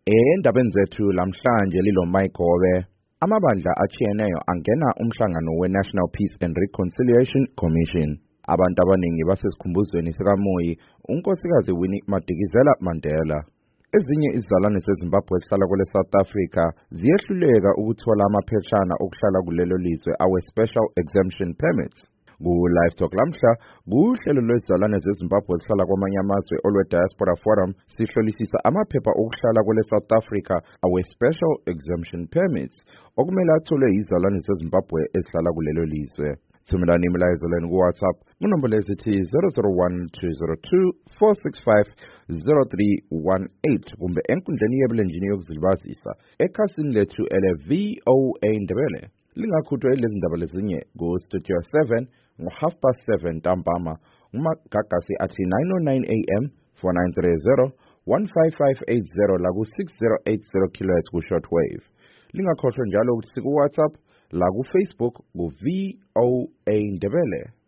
Endabeni zethu lamhlanje lilo Mayigobe, amabandla achiyeneyo angena umhlangano we-National Peace and Reconciliation Commission. Abantu abaningi basesikhumbuzweni sikaMoyi, unkosikazi Winnie Madikizela-Mandela. Ezinye izizalwane zeZimbabwe ezihlala kwele South Africa ziyehluleka ukuthola amapheshana okuhlala kulelo lizwe awe-Special Exemption Permits. Ku-Livetalk lamhla, kuhlelo lwezizalwane zeZimbabwe ezihlala kwamanye amazwe olwe-Diaspora Forum sihlolisisa amaphepha okuhlala kwele South Africa awe-Special Exemption Permits okumele atholwe yizizalwane zeZimbabwe ezihlala kulelo lizwe. Thumelani imilayezo lenu ku-WhatsApp kunombolo ezithi 001-202-465-0318 kumbe enkundleni yebulenjini yokuzilibazisa ekhasini lethu ele-VOA Ndebele. Lingakhuthwa ilezi ndaba lezinye ku-Studio 7 ngo-7:30 ntambama uMagagasi athi 9:09 AM 4930 15580 la ku-6080 kHz ku-shortwave. Lingakhohlwa njalo ukuthi siku-WhatsApp la ku-Facebook ku-VOA Ndebele.